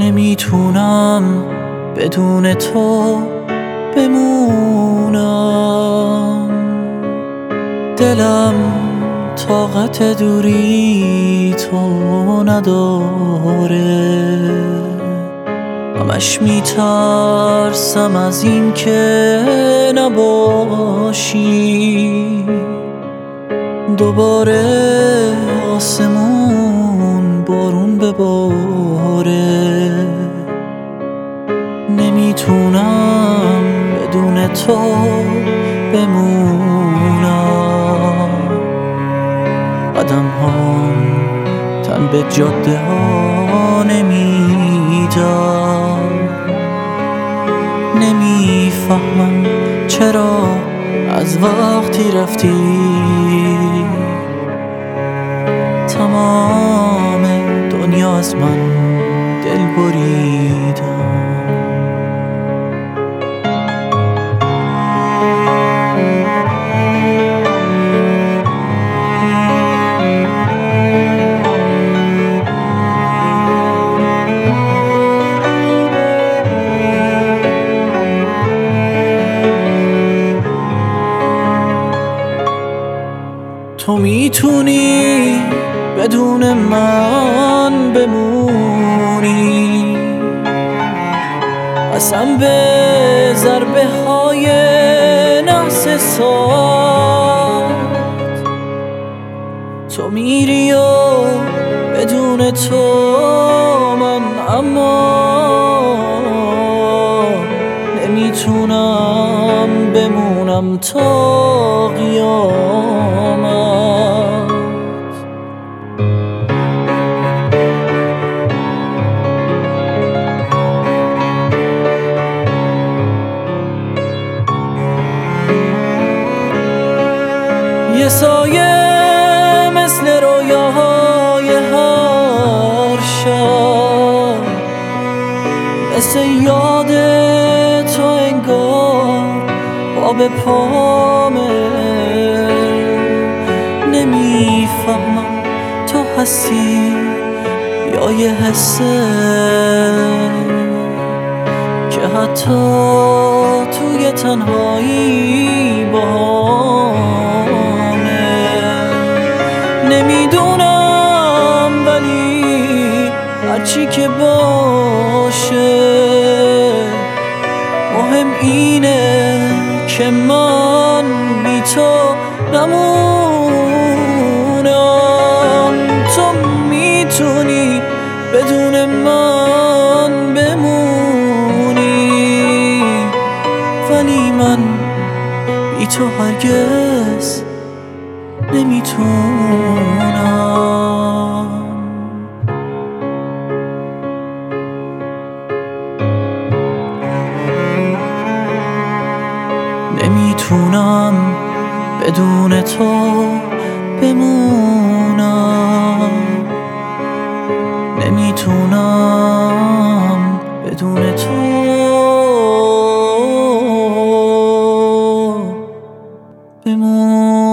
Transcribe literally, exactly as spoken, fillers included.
نمیتونم بدون تو بمونم. دلم طاقت دوری تو نداره، همش میترسم از این که نباشی. دوباره آسمون بارون بباره، نمیتونم بدون تو بمونم. قدم هام تن به جاده ها نمیدم، نمیفهمم چرا از وقتی رفتی تمام دنیا از من دل بریدم. تو میتونی بدون من بمونی، قسم به ضربه های نحس ساعت. تو میری و بدون تو من اما نمیتونم بمونم تا قیامت. یه سایه مثل رویاهای هر شب، مثل یاد تو انگار پا به پامه. نمیفهمم تو هستی یا یه حسه که حتی توی تنهایی باهامه. نمیدونم ولی هرچی که باشه مهم اینه که من بی تو نمونم. تو میتونی بدون من بمونی، ولی من بی تو هرگز نمیتونم. نمیتونم بدون تو بمونم، نمیتونم بدون تو بمونم.